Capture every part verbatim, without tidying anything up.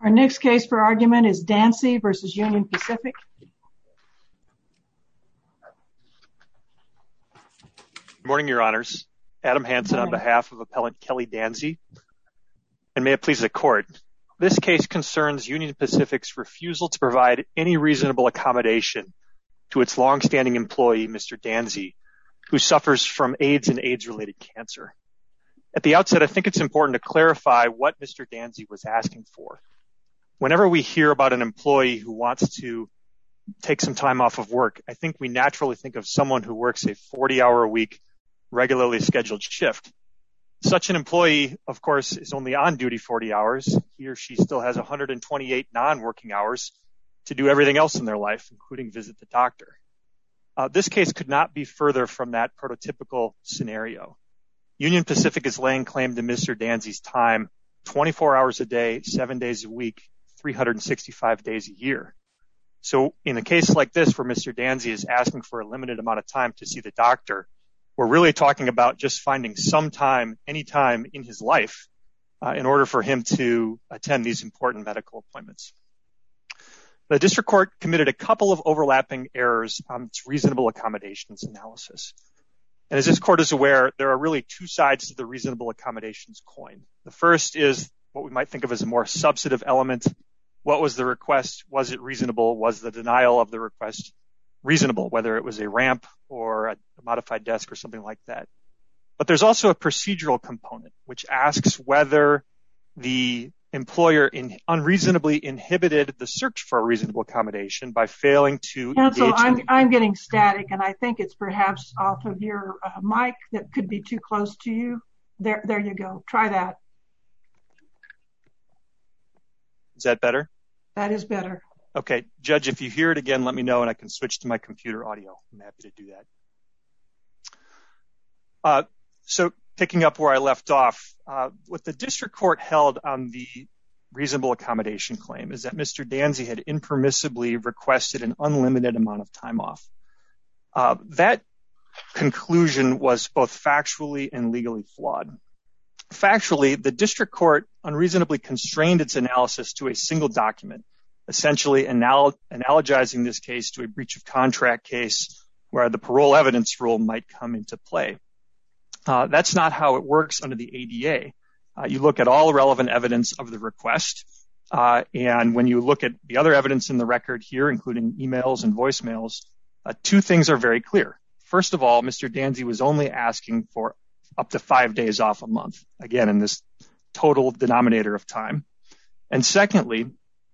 Our next case for argument is Dancy versus Union Pacific. Good morning, Your Honors. Adam Hansen on behalf of Appellant Kelly Danzy. And may it please the Court, this case concerns Union Pacific's refusal to provide any reasonable accommodation to its longstanding employee, Mister Danzy, who suffers from AIDS and AIDS-related cancer. At the outset, I think it's important to clarify what Mister Danzy was asking for. Whenever we hear about an employee who wants to take some time off of work, I think we naturally think of someone who works a forty-hour-a-week, regularly scheduled shift. Such an employee, of course, is only on duty forty hours. He or she still has one hundred twenty-eight non-working hours to do everything else in their life, including visit the doctor. Uh, this case could not be further from that prototypical scenario. Union Pacific is laying claim to Mister Danzy's time twenty-four hours a day, seven days a week, three hundred sixty-five days a year. So in a case like this where Mister Danzy is asking for a limited amount of time to see the doctor, we're really talking about just finding some time, any time in his life uh, in order for him to attend these important medical appointments. The district court committed a couple of overlapping errors on its reasonable accommodations analysis. And as this court is aware, there are really two sides to the reasonable accommodations coin. The first is what we might think of as a more substantive element. What was the request? Was it reasonable? Was the denial of the request reasonable, whether it was a ramp or a modified desk or something like that? But there's also a procedural component, which asks whether the employer in unreasonably inhibited the search for a reasonable accommodation by failing to Counsel, engage. I'm, I'm getting static, and I think it's perhaps off of your uh, mic that could be too close to you. There, there you go. Try that. Is that better? That is better. Okay. Judge, if you hear it again, let me know and I can switch to my computer audio. I'm happy to do that. Uh, so picking up where I left off, uh, what the district court held on the reasonable accommodation claim is that Mister Danzy had impermissibly requested an unlimited amount of time off. Uh, that conclusion was both factually and legally flawed. Factually, the district court unreasonably constrained its analysis to a single document, essentially anal- analogizing this case to a breach of contract case where the parole evidence rule might come into play. Uh, that's not how it works under the A D A. Uh, you look at all relevant evidence of the request, uh, and when you look at the other evidence in the record here, including emails and voicemails, uh, two things are very clear. First of all, Mister Danzy was only asking for up to five days off a month, again, in this total denominator of time. And secondly,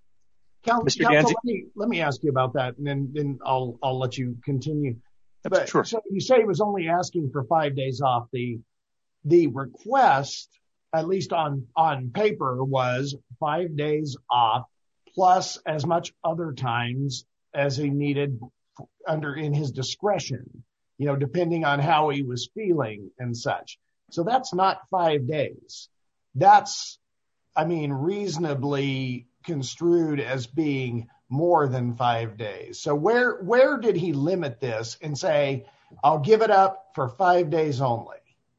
Cal- Mister Counsel, Danzy... Let me, let me ask you about that, and then, then I'll, I'll let you continue. But, sure. So you say he was only asking for five days off. The, the request, at least on, on paper, was five days off plus as much other times as he needed under in his discretion, you know, depending on how he was feeling and such. So that's not five days. That's, I mean, reasonably construed as being more than five days. So where, where did he limit this and say, I'll give it up for five days only?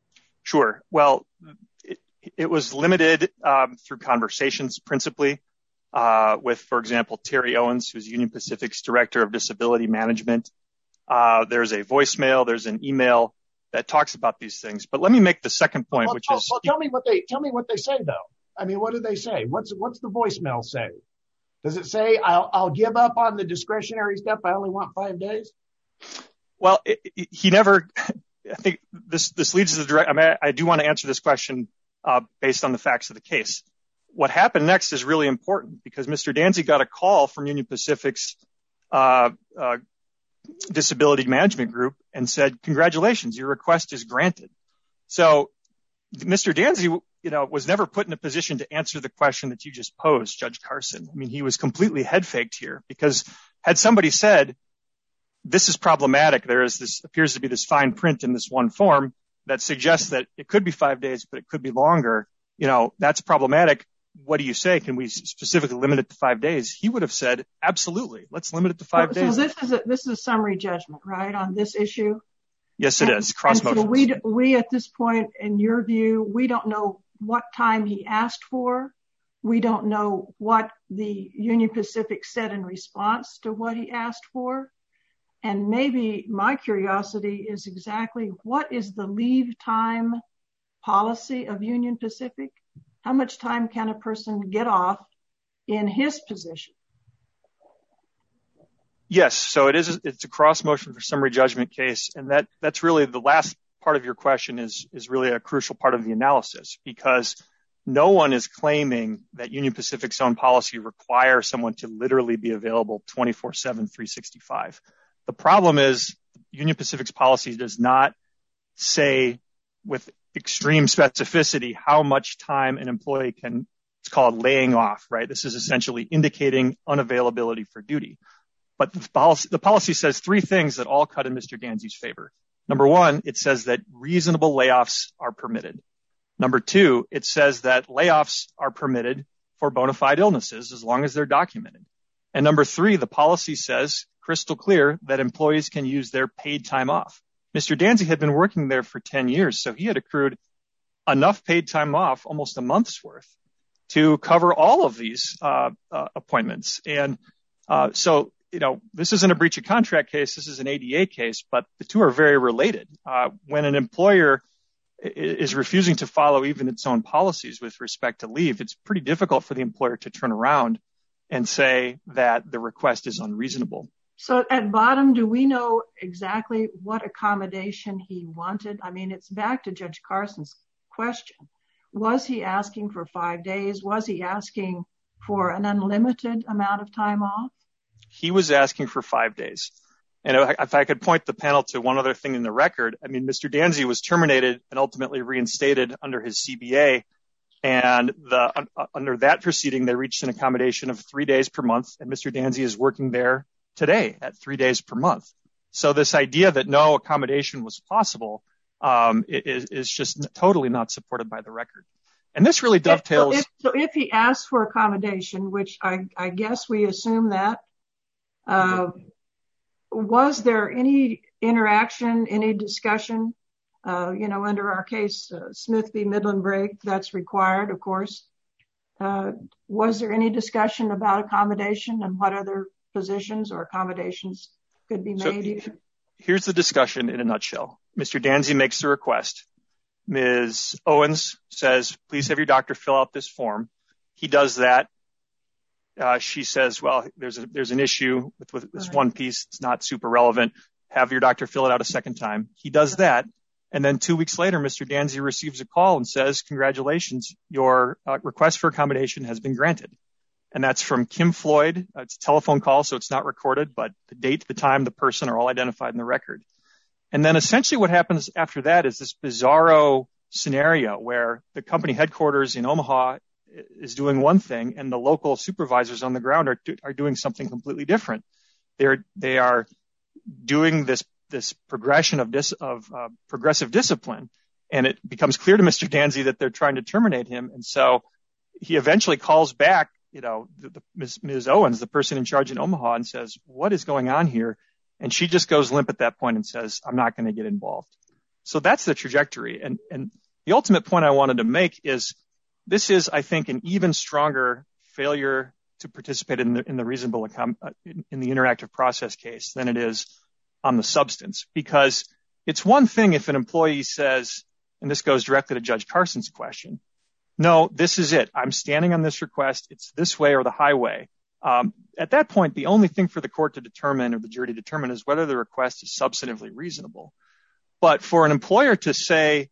Sure. Well, it, it was limited um, through conversations principally uh, with, for example, Terry Owens, who's Union Pacific's Director of Disability Management. Uh, there's a voicemail, there's an email that talks about these things. But let me make the second point, well, which well, is... Well, tell me what they, tell me what they say, though. I mean, what do they say? What's, what's the voicemail say? Does it say, I'll, I'll give up on the discretionary stuff, I only want five days? Well, it, it, he never, I think this, this leads to the direct, I mean, I, I do want to answer this question uh, based on the facts of the case. What happened next is really important because Mister Danzy got a call from Union Pacific's uh, uh, disability management group and said, congratulations, your request is granted. So Mister Danzy, you know, was never put in a position to answer the question that you just posed, Judge Carson. I mean, he was completely head faked here because had somebody said, this is problematic, there is this appears to be this fine print in this one form that suggests that it could be five days, but it could be longer. You know, that's problematic. What do you say? Can we specifically limit it to five days? He would have said, absolutely. Let's limit it to five so, days. So this is a, this is a summary judgment, right, on this issue? Yes, it and, is. Cross motions. So we, we, at this point, in your view, we don't know what time he asked for. we don't know what the Union Pacific said in response to what he asked for. And maybe my curiosity is exactly what is the leave time policy of Union Pacific? How much time can a person get off in his position? Yes, so it is. It's a cross motion for summary judgment case, and that that's really the last part of your question is is really a crucial part of the analysis, because no one is claiming that Union Pacific's own policy requires someone to literally be available twenty-four seven, three sixty-five. The problem is Union Pacific's policy does not say with extreme specificity how much time an employee can, it's called laying off, right? This is essentially indicating unavailability for duty. But the policy, the policy says three things that all cut in Mister Danzy's favor. Number one, it says that reasonable layoffs are permitted. Number two, it says that layoffs are permitted for bona fide illnesses as long as they're documented. And number three, the policy says crystal clear that employees can use their paid time off. Mister Danzy had been working there for ten years, so he had accrued enough paid time off, almost a month's worth, to cover all of these uh, uh, appointments. And uh, so, you know, this isn't a breach of contract case. This is an A D A case, but the two are very related. Uh, when an employer is refusing to follow even its own policies with respect to leave, it's pretty difficult for the employer to turn around and say that the request is unreasonable. So at bottom, do we know exactly what accommodation he wanted? I mean, it's back to Judge Carson's question. Was he asking for five days? Was he asking for an unlimited amount of time off? He was asking for five days. And if I could point the panel to one other thing in the record, I mean, Mister Danzy was terminated and ultimately reinstated under his C B A. And the, uh, under that proceeding, they reached an accommodation of three days per month. And Mister Danzy is working there today at three days per month. So this idea that no accommodation was possible um, is, is just totally not supported by the record. And this really dovetails. So if, so if he asked for accommodation, which I, I guess we assume that, uh, was there any interaction, any discussion, uh, you know, under our case, uh, Smith v. Midland Brake, that's required, of course. Uh, was there any discussion about accommodation and what other positions or accommodations could be made? So here's the discussion in a nutshell. Mister Danzy makes the request. Miz Owens says, please have your doctor fill out this form. He does that. Uh, she says, well, there's a, there's an issue with, with this right. one piece. It's not super relevant. Have your doctor fill it out a second time. He does that. And then two weeks later, Mister Danzy receives a call and says, congratulations, your uh, request for accommodation has been granted. And that's from Kim Floyd. Uh, it's a telephone call, so it's not recorded, but the date, the time, the person are all identified in the record. And then essentially what happens after that is this bizarro scenario where the company headquarters in Omaha is doing one thing and the local supervisors on the ground are do, are doing something completely different. They're they are doing this this progression of dis, of uh, progressive discipline, and it becomes clear to Mister Danzy that they're trying to terminate him. And so he eventually calls back, you know, the, the, Miz Miz Owens, the person in charge in Omaha, and says, "What is going on here?" And she just goes limp at that point and says, "I'm not going to get involved." So that's the trajectory. And and the ultimate point I wanted to make is, this is, I think, an even stronger failure to participate in the, in the reasonable account, uh, in, in the interactive process case than it is on the substance. Because it's one thing if an employee says, and this goes directly to Judge Carson's question, no, this is it. I'm standing on this request. It's this way or the highway. Um, at that point, the only thing for the court to determine or the jury to determine is whether the request is substantively reasonable. But for an employer to say,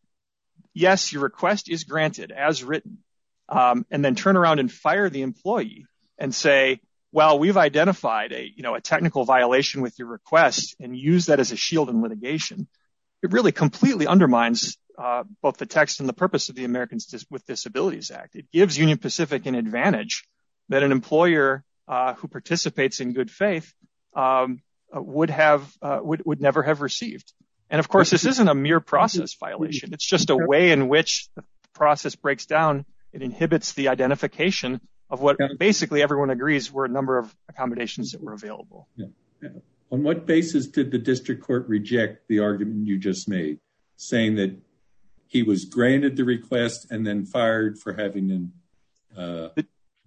yes, your request is granted as written, um, and then turn around and fire the employee and say, well, we've identified a, you know, a technical violation with your request and use that as a shield in litigation, it really completely undermines uh, both the text and the purpose of the Americans with Disabilities Act. It gives Union Pacific an advantage that an employer uh, who participates in good faith um, would have uh, would would never have received. And of course, this isn't a mere process violation. It's just a way in which the process breaks down. It inhibits the identification of what basically everyone agrees were a number of accommodations that were available. Yeah. Yeah. On what basis did the district court reject the argument you just made, saying that he was granted the request and then fired for having an, uh,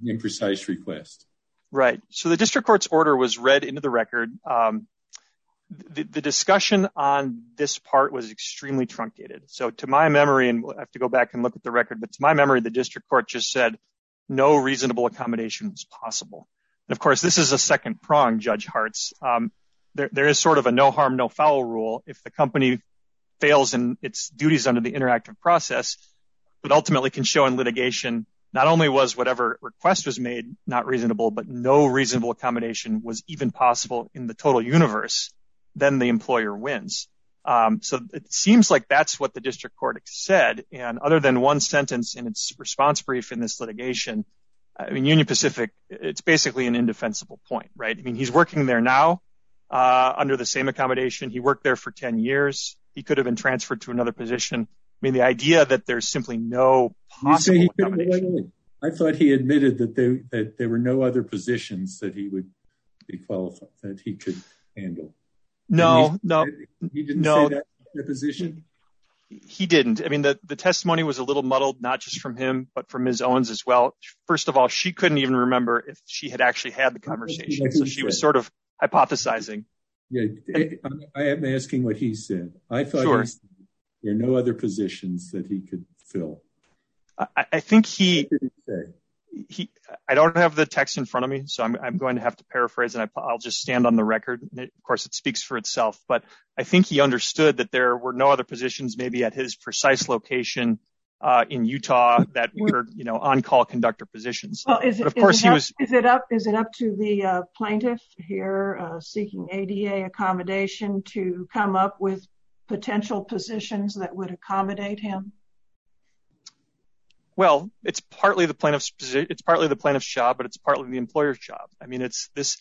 imprecise request. Right. So the district court's order was read into the record. Um, the, the discussion on this part was extremely truncated. So to my memory, and we'll have to go back and look at the record, but to my memory, the district court just said no reasonable accommodation was possible. And of course, this is a second prong, Judge Hartz. Um, there, there is sort of a no harm, no foul rule. If the company fails in its duties under the interactive process, but ultimately can show in litigation, not only was whatever request was made not reasonable, but no reasonable accommodation was even possible in the total universe, then the employer wins. Um, so it seems like that's what the district court said. And other than one sentence in its response brief in this litigation, I mean, Union Pacific, it's basically an indefensible point, right? I mean, he's working there now uh, under the same accommodation. He worked there for ten years. He could have been transferred to another position. I mean, the idea that there's simply no possible you say he accommodation. Wait, wait, wait. I thought he admitted that there, that there were no other positions that he would be qualified, that he could handle. No, he, no, he didn't no, say that in the position. He didn't. I mean, the, the testimony was a little muddled, not just from him, but from Miz Owens as well. First of all, she couldn't even remember if she had actually had the conversation. So she was sort of hypothesizing. Yeah, and, I am asking what he said. I thought sure. he said there are no other positions that he could fill. I, I think he, what did he say? He, I don't have the text in front of me, so I'm, I'm going to have to paraphrase, and I, I'll just stand on the record. It, of course, it speaks for itself, but I think he understood that there were no other positions, maybe at his precise location uh, in Utah, that were, you know, on-call conductor positions. Well, is it, but of course, is it he up, was. Is it up? Is it up to the uh, plaintiff here uh, seeking A D A accommodation to come up with potential positions that would accommodate him? Well, it's partly the plaintiff's position. It's partly the plaintiff's job, but it's partly the employer's job. I mean, it's this,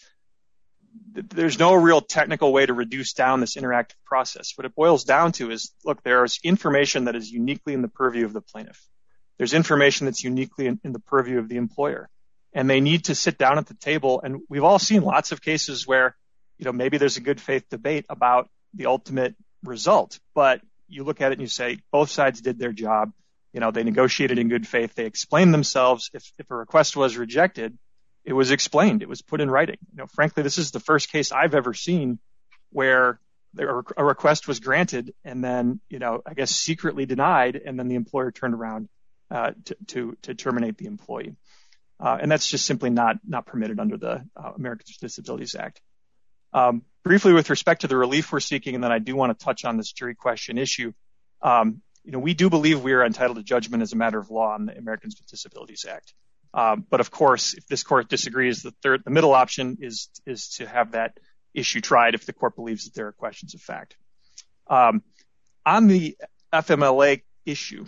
there's no real technical way to reduce down this interactive process. What it boils down to is, look, there's information that is uniquely in the purview of the plaintiff. There's information that's uniquely in, in the purview of the employer, and they need to sit down at the table. And we've all seen lots of cases where, you know, maybe there's a good faith debate about the ultimate result, but you look at it and you say, both sides did their job. You know, they negotiated in good faith. They explained themselves. If, if a request was rejected, it was explained. It was put in writing. You know, frankly, this is the first case I've ever seen where there, a request was granted and then, you know, I guess secretly denied, and then the employer turned around uh, to, to to terminate the employee. Uh, and that's just simply not not permitted under the uh, Americans with Disabilities Act. Um, briefly, with respect to the relief we're seeking, and then I do want to touch on this jury question issue. Um, You know, we do believe we are entitled to judgment as a matter of law on the Americans with Disabilities Act. Um, but of course, if this court disagrees, the third, the middle option is is to have that issue tried if the court believes that there are questions of fact. Um, on the F M L A issue,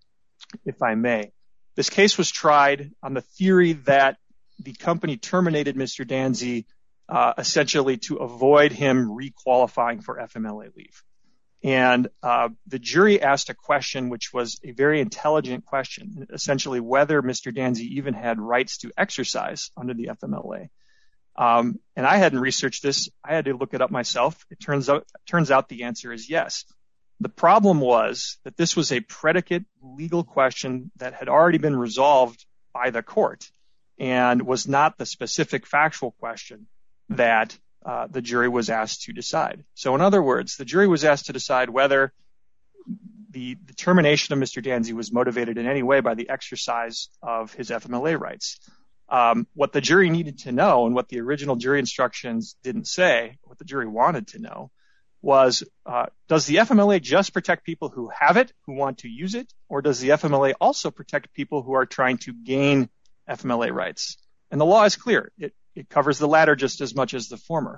if I may, this case was tried on the theory that the company terminated Mister Danzy uh, essentially to avoid him requalifying for F M L A leave. And uh, the jury asked a question which was a very intelligent question, essentially whether Mister Danzy even had rights to exercise under the F M L A. Um, and I hadn't researched this. I had to look it up myself. It turns out, turns out the answer is yes. The problem was that this was a predicate legal question that had already been resolved by the court and was not the specific factual question that Uh, the jury was asked to decide. So in other words, the jury was asked to decide whether the, the termination of Mister Danzy was motivated in any way by the exercise of his F M L A rights. Um, what the jury needed to know, and what the original jury instructions didn't say, what the jury wanted to know, was uh, does the F M L A just protect people who have it, who want to use it, or does the F M L A also protect people who are trying to gain F M L A rights? And the law is clear. It It covers the latter just as much as the former.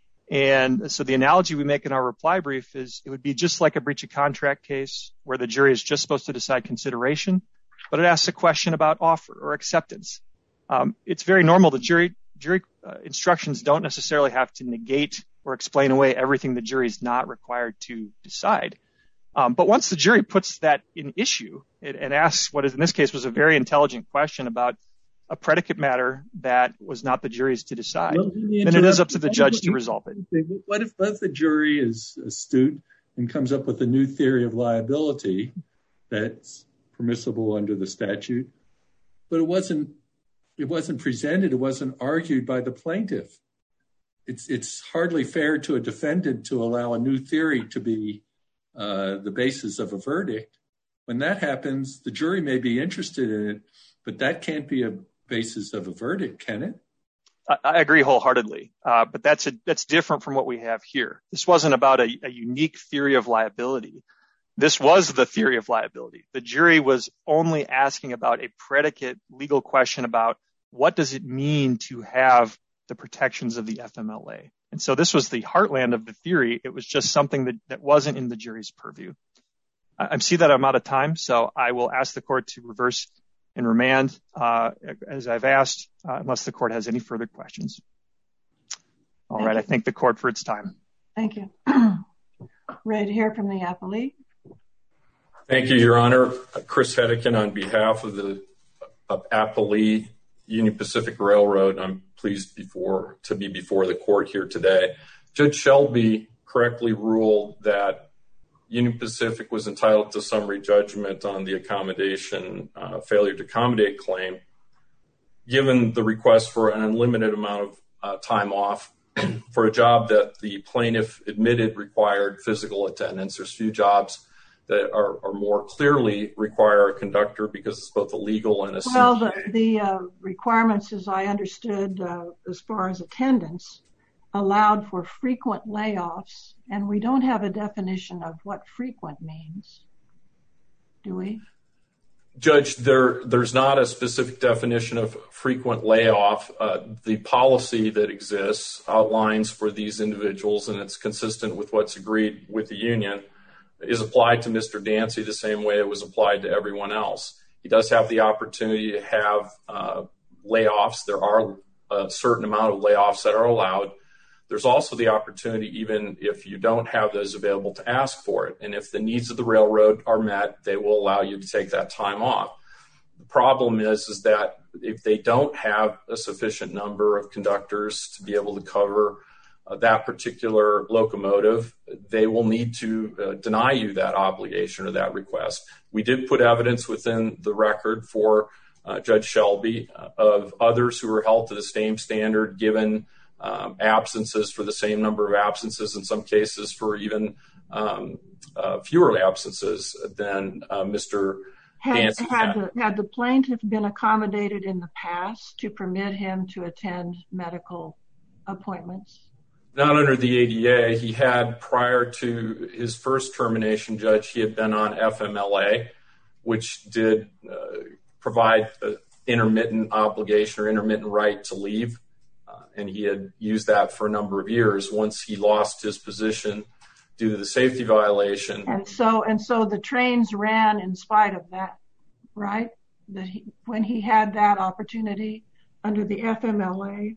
And so the analogy we make in our reply brief is it would be just like a breach of contract case where the jury is just supposed to decide consideration, but it asks a question about offer or acceptance. Um, it's very normal that jury, jury uh, instructions don't necessarily have to negate or explain away everything the jury is not required to decide. Um, but once the jury puts that in issue it, and asks what is in this case was a very intelligent question about a predicate matter that was not the jury's to decide, well, then it is up to the judge to resolve it. What if, what if the jury is astute and comes up with a new theory of liability that's permissible under the statute, but it wasn't it wasn't presented, it wasn't argued by the plaintiff. It's it's hardly fair to a defendant to allow a new theory to be uh, the basis of a verdict. When that happens, the jury may be interested in it, but that can't be a basis of a verdict, can it? I agree wholeheartedly, uh, but that's a, that's different from what we have here. This wasn't about a, a unique theory of liability. This was the theory of liability. The jury was only asking about a predicate legal question about what does it mean to have the protections of the F M L A. And so this was the heartland of the theory. It was just something that, that wasn't in the jury's purview. I, I see that I'm out of time, so I will ask the court to reverse and remand, uh, as I've asked, uh, unless the court has any further questions. All Thank right, you. I thank the court for its time. Thank you. Ready to hear from the appellee? Thank you, Your Honor. Chris Hedekin on behalf of the of appellee, Union Pacific Railroad. I'm pleased before to be before the court here today. Judge Shelby correctly ruled that Union Pacific was entitled to summary judgment on the accommodation, uh, failure to accommodate claim, given the request for an unlimited amount of uh, time off for a job that the plaintiff admitted required physical attendance. There's few jobs that are, are more clearly require a conductor because it's both illegal and a Well, the, the uh, requirements, as I understood, uh, as far as attendance, allowed for frequent layoffs, and we don't have a definition of what frequent means, do we? Judge, there there's not a specific definition of frequent layoff. Uh, the policy that exists outlines for these individuals, and it's consistent with what's agreed with the union, is applied to Mister Dancy the same way it was applied to everyone else. He does have the opportunity to have uh, layoffs. There are a certain amount of layoffs that are allowed. There's also the opportunity, even if you don't have those available, to ask for it. And if the needs of the railroad are met, they will allow you to take that time off. The problem is, is that if they don't have a sufficient number of conductors to be able to cover uh, that particular locomotive, they will need to uh, deny you that obligation or that request. We did put evidence within the record for uh, Judge Shelby uh, of others who were held to the same standard, given Um, absences for the same number of absences, in some cases for even um, uh, fewer absences than uh, Mister Had, Dancy had, had. the, had the plaintiff been accommodated in the past to permit him to attend medical appointments? Not under the A D A. He had, prior to his first termination, Judge, he had been on F M L A, which did uh, provide an intermittent obligation or intermittent right to leave. And he had used that for a number of years. Once he lost his position due to the safety violation. And so, and so the trains ran in spite of that, right? That he, when he had that opportunity under the F M L A.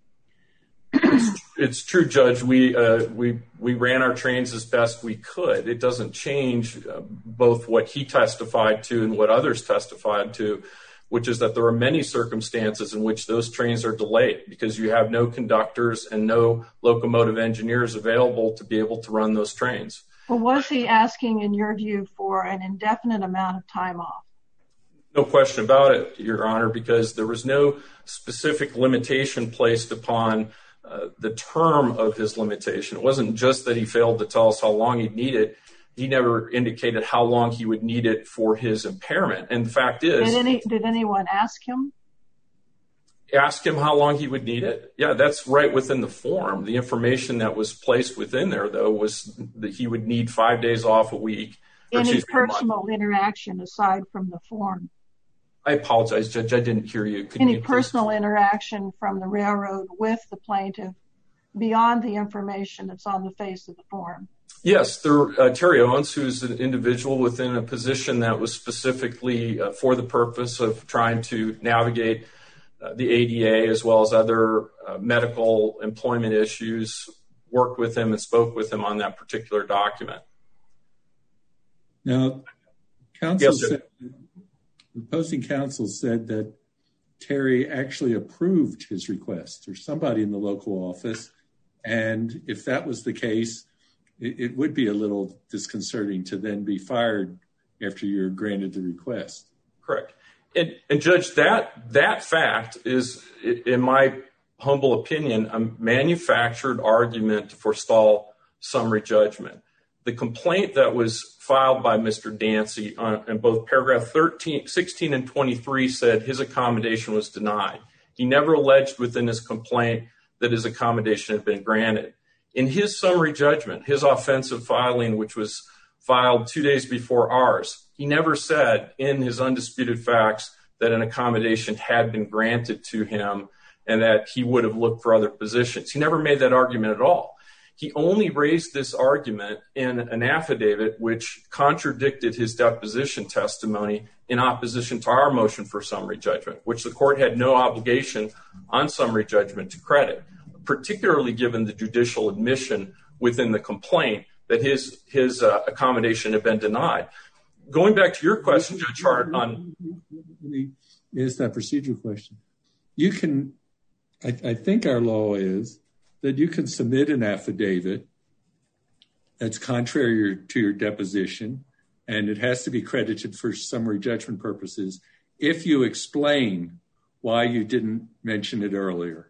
It's, it's true, Judge. We uh, we we ran our trains as best we could. It doesn't change uh, both what he testified to and what others testified to, which is that there are many circumstances in which those trains are delayed because you have no conductors and no locomotive engineers available to be able to run those trains. Well, was he asking, in your view, for an indefinite amount of time off? No question about it, Your Honor, because there was no specific limitation placed upon uh, the term of his limitation. It wasn't just that he failed to tell us how long he'd need it. He never indicated how long he would need it for his impairment. And the fact is... Did, any, did anyone ask him? Ask him how long he would need it? Yeah, that's right within the form. The information that was placed within there, though, was that he would need five days off a week. Any personal interaction aside from the form? I apologize, Judge. I didn't hear you. Could Any you personal please... interaction from the railroad with the plaintiff beyond the information that's on the face of the form? Yes, there, uh, Terry Owens, who's an individual within a position that was specifically uh, for the purpose of trying to navigate uh, the A D A as well as other uh, medical employment issues, worked with him and spoke with him on that particular document. Now, counsel yes, said, the opposing counsel said that Terry actually approved his request, or somebody in the local office, and if that was the case, it would be a little disconcerting to then be fired after you're granted the request. Correct. And, and Judge, that that fact is, in my humble opinion, a manufactured argument to forestall summary judgment. The complaint that was filed by Mister Dancy on, in both paragraph thirteen, sixteen and twenty-three said his accommodation was denied. He never alleged within his complaint that his accommodation had been granted. In his summary judgment, his offensive filing, which was filed two days before ours, he never said in his undisputed facts that an accommodation had been granted to him and that he would have looked for other positions. He never made that argument at all. He only raised this argument in an affidavit which contradicted his deposition testimony in opposition to our motion for summary judgment, which the court had no obligation on summary judgment to credit, particularly given the judicial admission within the complaint that his his uh, accommodation had been denied. Going back to your question, Judge Hart, on is that procedural question. You can, I, I think our law is that you can submit an affidavit that's contrary to your deposition, and it has to be credited for summary judgment purposes if you explain why you didn't mention it earlier.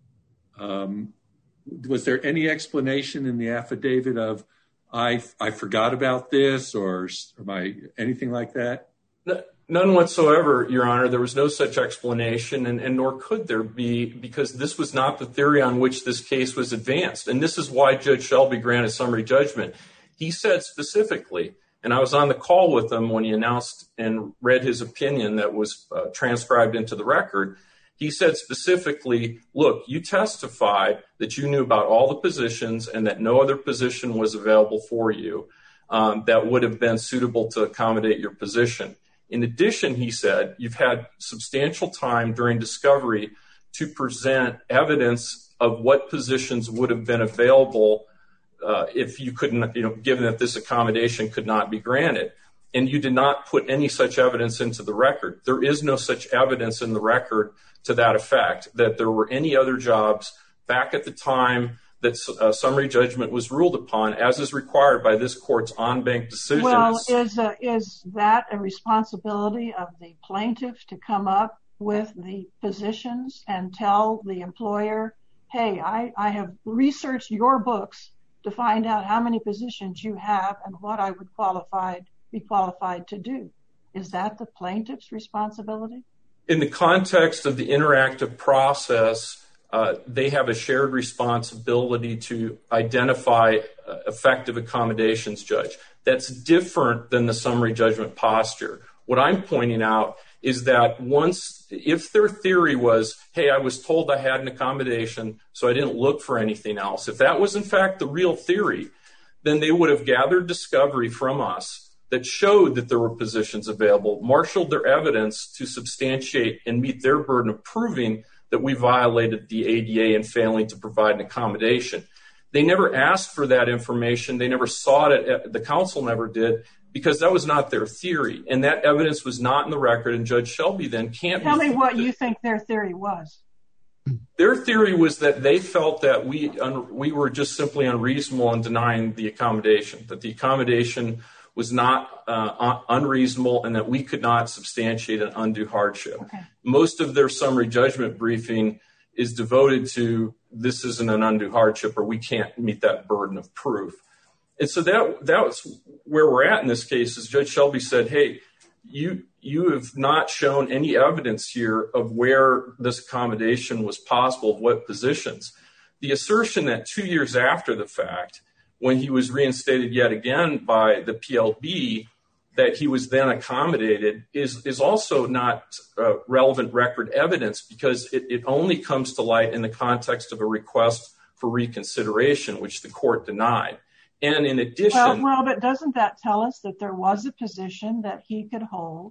Um, was there any explanation in the affidavit of, I I forgot about this, or am I anything like that? None whatsoever, Your Honor. There was no such explanation, and, and nor could there be, because this was not the theory on which this case was advanced. And this is why Judge Shelby granted summary judgment. He said specifically, and I was on the call with him when he announced and read his opinion that was uh, transcribed into the record. He said specifically, look, you testified that you knew about all the positions and that no other position was available for you um, that would have been suitable to accommodate your position. In addition, he said, you've had substantial time during discovery to present evidence of what positions would have been available uh, if you couldn't, you know, given that this accommodation could not be granted. And you did not put any such evidence into the record. There is no such evidence in the record to that effect, that there were any other jobs back at the time that uh, summary judgment was ruled upon, as is required by this court's en-banc decisions. Well, is, uh, is that a responsibility of the plaintiff to come up with the positions and tell the employer, hey, I, I have researched your books to find out how many positions you have and what I would qualified, be qualified to do? Is that the plaintiff's responsibility? In the context of the interactive process, uh, they have a shared responsibility to identify uh, effective accommodations, Judge. That's different than the summary judgment posture. What I'm pointing out is that once, if their theory was, hey, I was told I had an accommodation, so I didn't look for anything else, if that was in fact the real theory, then they would have gathered discovery from us that showed that there were positions available, marshaled their evidence to substantiate and meet their burden of proving that we violated the A D A in failing to provide an accommodation. They never asked for that information. They never sought it. The council never did, because that was not their theory. And that evidence was not in the record, and Judge Shelby then can't... Tell me what you think their theory was. Their theory was that they felt that we un- we were just simply unreasonable in denying the accommodation, that the accommodation was not uh, un- unreasonable and that we could not substantiate an undue hardship. Okay. Most of their summary judgment briefing is devoted to this isn't an undue hardship or we can't meet that burden of proof. And so that that's where we're at in this case, is Judge Shelby said, hey, you you have not shown any evidence here of where this accommodation was possible, of what positions. The assertion that two years after the fact, when he was reinstated yet again by the P L B, that he was then accommodated is, is also not uh, relevant record evidence, because it, it only comes to light in the context of a request for reconsideration, which the court denied. And in addition... Well, well, but doesn't that tell us that there was a position that he could hold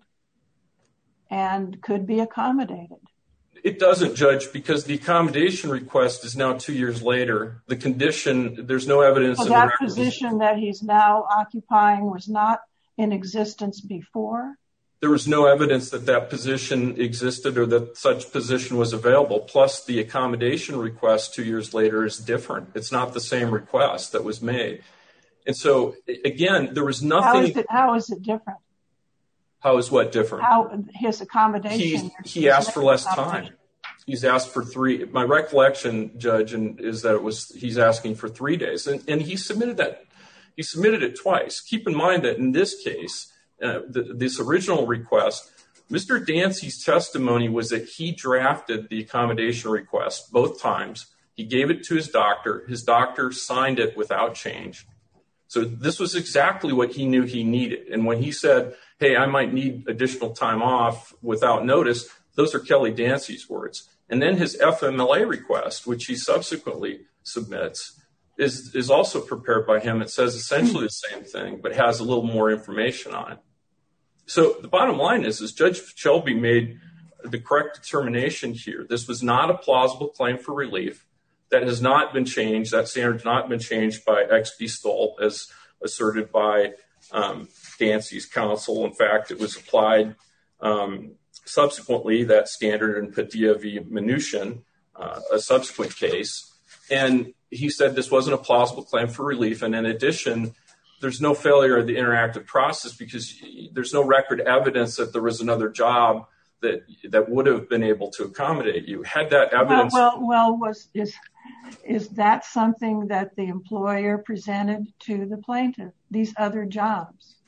and could be accommodated? It doesn't, Judge, because the accommodation request is now two years later. The condition, there's no evidence... So that position that he's now occupying was not in existence before? There was no evidence that that position existed or that such position was available. Plus, the accommodation request two years later is different. It's not the same request that was made. And so, again, there was nothing... How is it, how is it different? How is what different? How his accommodation. He, he asked for less time. He's asked for three. My recollection, Judge, and is that it was he's asking for three days, and and he submitted that. He submitted it twice. Keep in mind that in this case, uh, the, this original request, Mister Dancy's testimony was that he drafted the accommodation request both times. He gave it to his doctor. His doctor signed it without change. So this was exactly what he knew he needed. And when he said, hey, I might need additional time off without notice, those are Kelly Dancy's words. And then his F M L A request, which he subsequently submits, is, is also prepared by him. It says essentially the same thing, but has a little more information on it. So the bottom line is, is Judge Shelby made the correct determination here. This was not a plausible claim for relief. That has not been changed. That standard has not been changed by X B Stoll as asserted by um, Dancy's counsel. In fact, it was applied um, subsequently, that standard in Padilla v. Mnuchin, uh, a subsequent case. And he said this wasn't a plausible claim for relief. And in addition, there's no failure of the interactive process because there's no record evidence that there was another job that that would have been able to accommodate you. Had that evidence... Well, well, well was is is that something that the employer presented to the plaintiff, these other jobs?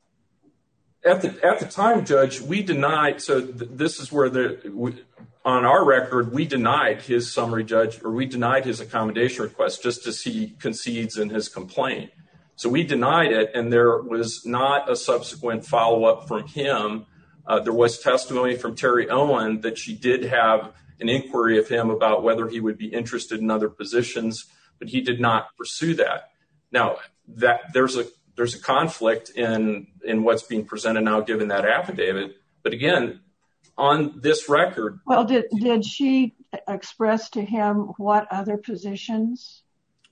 At the at the time, Judge, we denied, so th- this is where the, we, on our record, we denied his summary judge, or we denied his accommodation request just as he concedes in his complaint. So we denied it, and there was not a subsequent follow-up from him. Uh, there was testimony from Terry Owen that she did have an inquiry of him about whether he would be interested in other positions, but he did not pursue that. Now, that there's a there's a conflict in in what's being presented now, given that affidavit. But again, on this record, well, did did she express to him what other positions?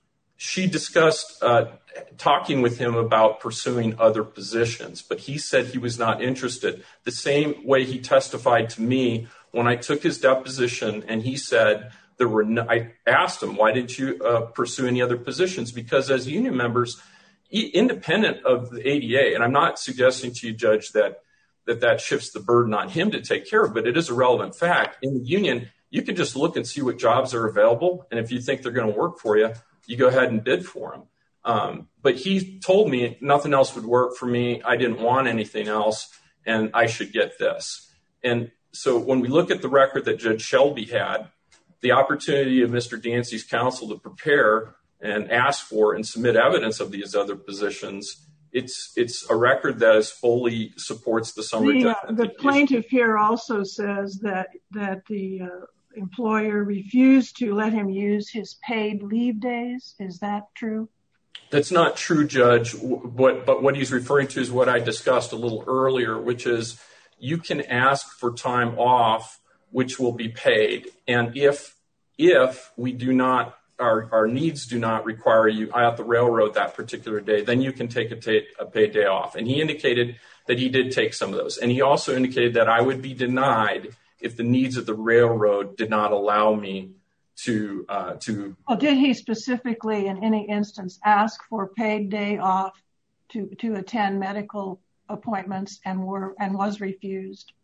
She discussed uh, talking with him about pursuing other positions, but he said he was not interested. The same way he testified to me when I took his deposition, and he said there were. No, I asked him, "Why didn't you uh, pursue any other positions?" Because as union members, e- independent of the A D A, and I'm not suggesting to you, Judge, that that that shifts the burden on him to take care of, but it is a relevant fact. In the union, you can just look and see what jobs are available, and if you think they're going to work for you, you go ahead and bid for them. Um, but he told me nothing else would work for me. I didn't want anything else, and I should get this. And so when we look at the record that Judge Shelby had, the opportunity of Mister Dancy's counsel to prepare and ask for and submit evidence of these other positions, it's it's a record that is fully supports the summary. The, uh, the plaintiff here also says that that the uh, employer refused to let him use his paid leave days. Is that true? That's not true, Judge. What, but what he's referring to is what I discussed a little earlier, which is you can ask for time off, which will be paid. And if if we do not, our, our needs do not require you at the railroad that particular day, then you can take a, ta- a paid day off. And he indicated that he did take some of those. And he also indicated that I would be denied if the needs of the railroad did not allow me to uh, to. Well, did he specifically, in any instance, ask for paid day off to to attend medical appointments and were and was refused?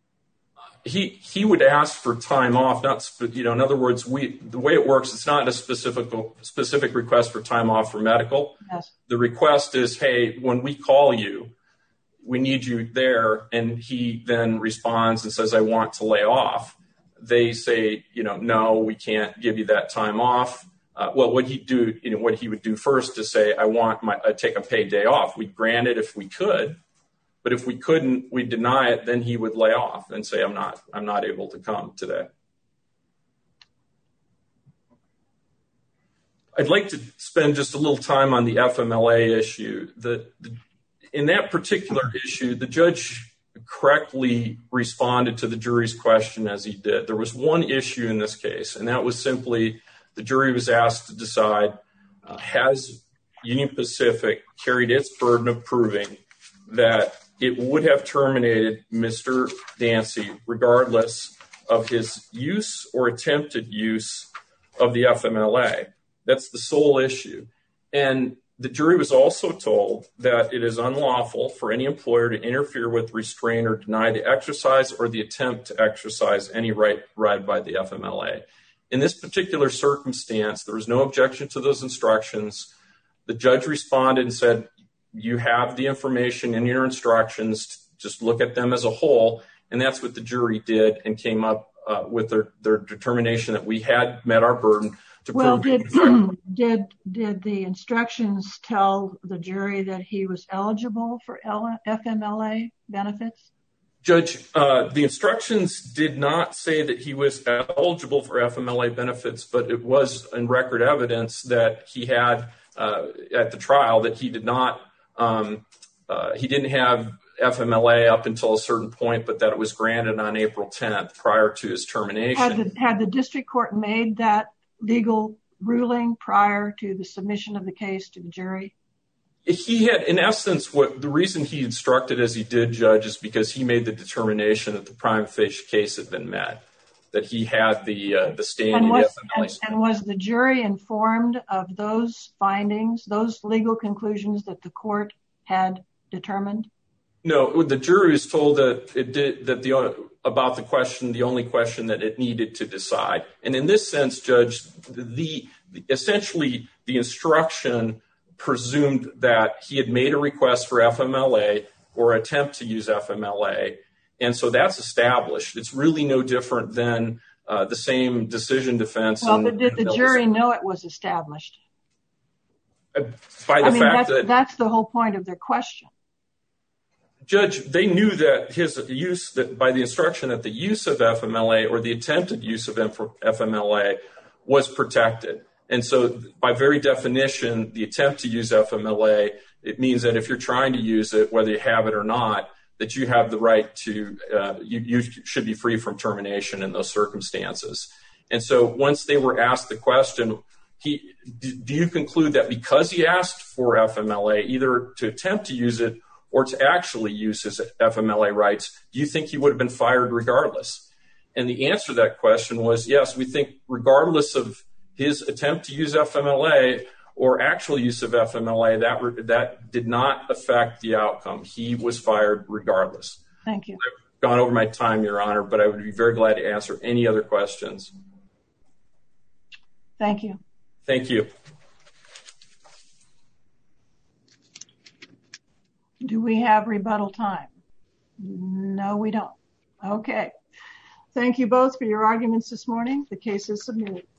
He he would ask for time off, not you know. In other words, we the way it works, it's not a specific specific request for time off for medical. Yes. The request is, hey, when we call you, we need you there, and he then responds and says, I want to lay off. They say, you know, no, we can't give you that time off. Uh, well, what he do, you know, what he would do first is say, I want my uh, take a paid day off. We'd grant it if we could, but if we couldn't, we'd deny it. Then he would lay off and say, I'm not, I'm not able to come today. I'd like to spend just a little time on the F M L A issue. The, the in that particular issue, the judge correctly responded to the jury's question as he did. There was one issue in this case, and that was simply the jury was asked to decide, uh, has Union Pacific carried its burden of proving that it would have terminated Mister Dancy regardless of his use or attempted use of the F M L A. That's the sole issue. And The jury was also told that it is unlawful for any employer to interfere with, restrain, or deny the exercise or the attempt to exercise any right read by the F M L A. In this particular circumstance, there was no objection to those instructions. The judge responded and said, you have the information in your instructions, just look at them as a whole. And that's what the jury did and came up uh, with their, their determination that we had met our burden. To well, prove did, did, did the instructions tell the jury that he was eligible for F M L A benefits? Judge, uh, the instructions did not say that he was eligible for F M L A benefits, but it was in record evidence that he had uh, at the trial that he did not, um, uh, he didn't have F M L A up until a certain point, but that it was granted on April tenth prior to his termination. Had the, had the district court made that legal ruling prior to the submission of the case to the jury? He had, in essence, what the reason he instructed as he did, Judge, is because he made the determination that the prima facie case had been met, that he had the uh, the standing. And was, F M L A and, and was the jury informed of those findings, those legal conclusions that the court had determined? No, the jury was told that it did that the about the question, the only question that it needed to decide. And in this sense, Judge, the, the essentially the instruction presumed that he had made a request for F M L A or attempt to use F M L A. And so that's established. It's really no different than uh, the same decision defense. Well, but did the jury know it was established? By the I mean, fact that's, that that's the whole point of their question. Judge, they knew that his use, that by the instruction that the use of F M L A or the attempted use of F M L A was protected. And so by very definition, the attempt to use F M L A, it means that if you're trying to use it, whether you have it or not, that you have the right to, uh, you, you should be free from termination in those circumstances. And so once they were asked the question, he, do you conclude that because he asked for F M L A, either to attempt to use it or to actually use his F M L A rights, do you think he would have been fired regardless? And the answer to that question was, yes, we think regardless of his attempt to use F M L A or actual use of F M L A, that, that did not affect the outcome. He was fired regardless. Thank you. I've gone over my time, Your Honor, but I would be very glad to answer any other questions. Thank you. Thank you. Do we have rebuttal time? No, we don't. Okay. Thank you both for your arguments this morning. The case is submitted.